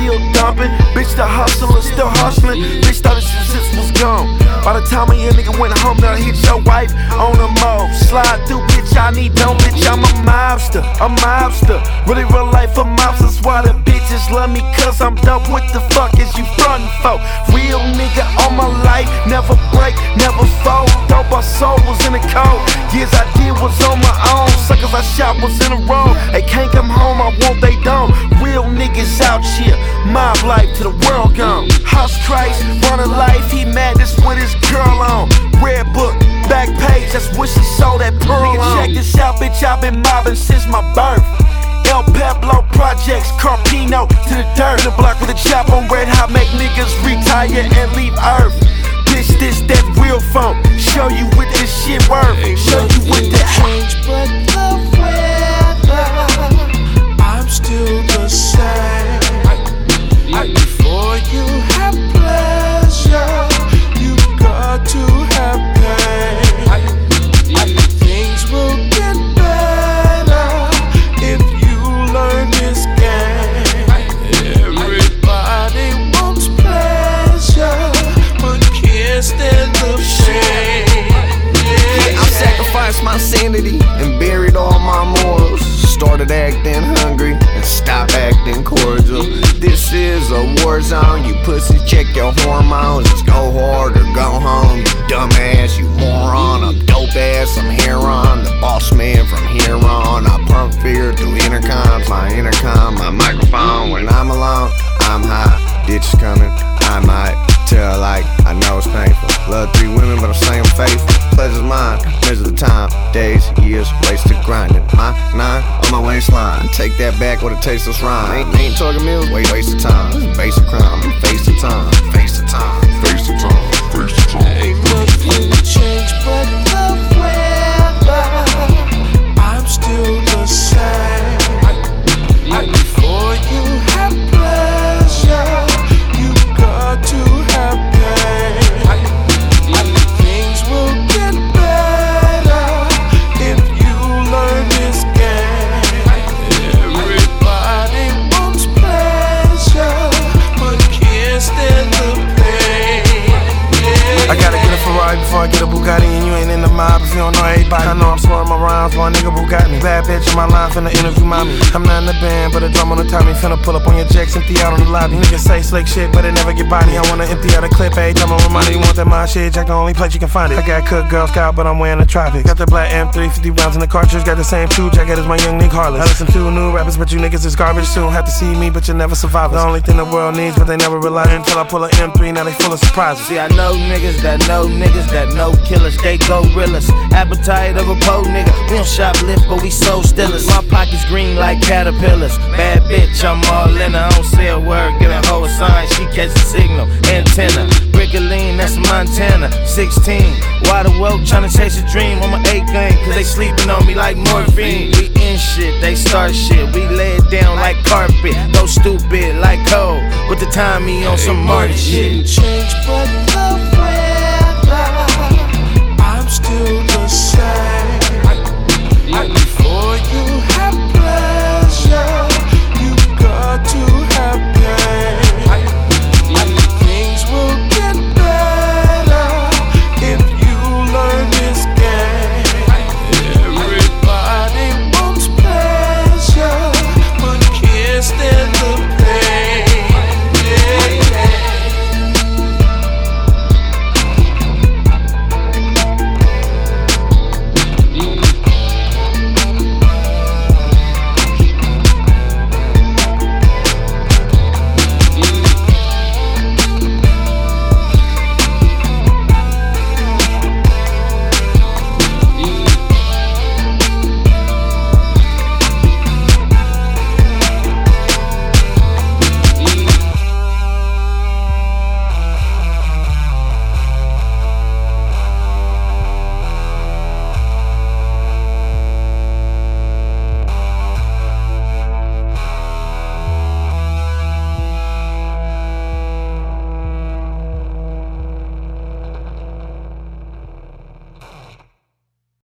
still dumping. Bitch, the hustler still hustling. Bitch, thought his shit was gone. By the time a young nigga went home, now hit your wife on the move. Slide through, bitch, I need don't, bitch, I'm a mobster, a mobster. Really real life a mobster, that's why the bitches love me, cause I'm dope. What the fuck is you frontin' for? Real nigga all my life, never break, never fold. Dope, our soul was in the cold. Years I did was on my own. Suckers I shot was in a row. They can't come home, I want they don't. Real niggas out here, mob life to the world gone. House Christ, running life, he mad, this with his girl on. Red book, back page, that's what she saw that pearl on. Check this out, bitch, I've been mobbing since my birth. El Pablo Projects, Carpino to the dirt. The block with a chop on red hot, make niggas retire and leave earth. Bitch, this that real funk. Show you what this shit worth. Show you what that change, but the weather, I'm still the same. Before you have pleasure, you got to have pain. Things will get better if you learn this game. Everybody wants pleasure, but can't stand the pain. Yeah, I sacrificed my sanity and buried all my morals. Started acting hungry and stopped acting cordial. This is a war zone, you pussy, check your hormones. Just go hard or go home, you dumbass, you moron. I'm dope ass, I'm Heron, the boss man from here on. I pump fear through intercoms, my intercom, my microphone. When I'm alone, I'm high, ditch is coming, I might tell like I know it's painful. Love 3 women, but I'm saying faithful. Pleasure's mine, measure the time, days, years, wasted grinding. My 9 on my waistline, take that back with a tasteless rhyme. Ain't talking meals, waste of time. This is basic crime, face the time, face the time, face the time, face the time. Ain't nothing changed but the weather, I'm still the same. Before you have pleasure, you got to have pain. Things will get better if you learn this game. Everybody wants pleasure, but can't stand the pain. I gotta get a Ferrari before I get a Bugatti, and you ain't in the mob if you don't know everybody. I know I'm slurring my rhymes, boy, nigga Bugatti. Bad bitch in my line, finna interview mommy. I'm not in the band, but a drum on the top, me finna pull up on your jacks, empty out on the lobby. Niggas say slick shit, but they never get body. I wanna empty out a clip, every time I remind you want that my shit, Jack the only place you can find it. I got cook Girl Scout, but I'm wearing the Tropics. Got the black M3, 50 rounds in the cartridge, got the same shoe jacket as my young nigga Harless. I listen to new rappers, but you niggas is garbage. Soon have to see me, but you never survive. The only thing the world needs, but they never rely until I pull a M3, now they full of surprises. See, I know niggas that know killers, they gorillas. Appetite of a po nigga, we don't shoplift, but we soul stealers. My pockets green like caterpillars. Bad bitch, I'm all in her, I don't say a word, give a hoe a sign, she catch the signal. Antenna, Brickoline, that's Montana. 16, wide awoke, tryna chase a dream on my 8 gang, cause they sleeping on me like morphine. We in shit, they start shit, we lay it down like carpet. Go stupid like Cole, with the time me on some Marty shit. Change but love